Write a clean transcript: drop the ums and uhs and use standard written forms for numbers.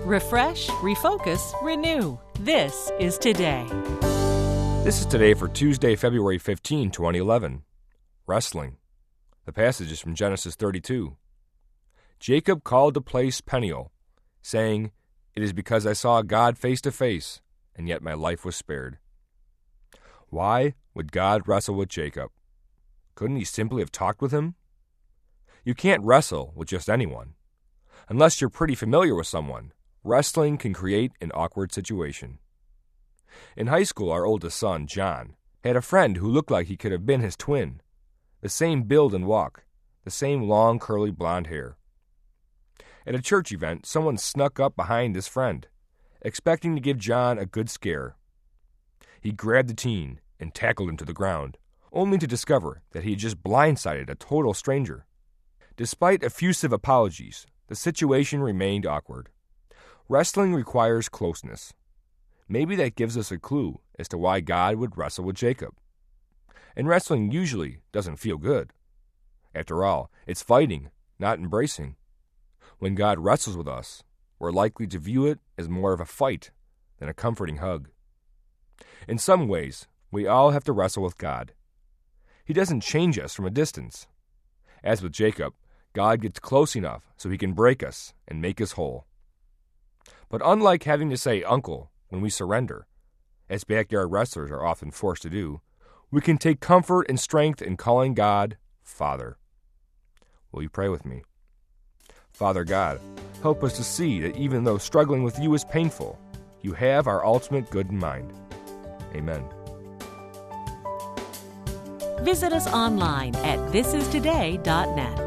Refresh, refocus, renew. This is Today. This is Today for Tuesday, February 15, 2011. Wrestling. The passage is from Genesis 32. Jacob called the place Peniel, saying, "It is because I saw God face to face, and yet my life was spared." Why would God wrestle with Jacob? Couldn't he simply have talked with him? You can't wrestle with just anyone. Unless you're pretty familiar with someone, wrestling can create an awkward situation. In high school, our oldest son, John, had a friend who looked like he could have been his twin. The same build and walk, the same long curly blonde hair. At a church event, someone snuck up behind this friend, expecting to give John a good scare. He grabbed the teen and tackled him to the ground, only to discover that he had just blindsided a total stranger. Despite effusive apologies, the situation remained awkward. Wrestling requires closeness. Maybe that gives us a clue as to why God would wrestle with Jacob. And wrestling usually doesn't feel good. After all, it's fighting, not embracing. When God wrestles with us, we're likely to view it as more of a fight than a comforting hug. In some ways, we all have to wrestle with God. He doesn't change us from a distance. As with Jacob, God gets close enough so he can break us and make us whole. But unlike having to say uncle when we surrender, as backyard wrestlers are often forced to do, we can take comfort and strength in calling God Father. Will you pray with me? Father God, help us to see that even though struggling with you is painful, you have our ultimate good in mind. Amen. Visit us online at thisistoday.net.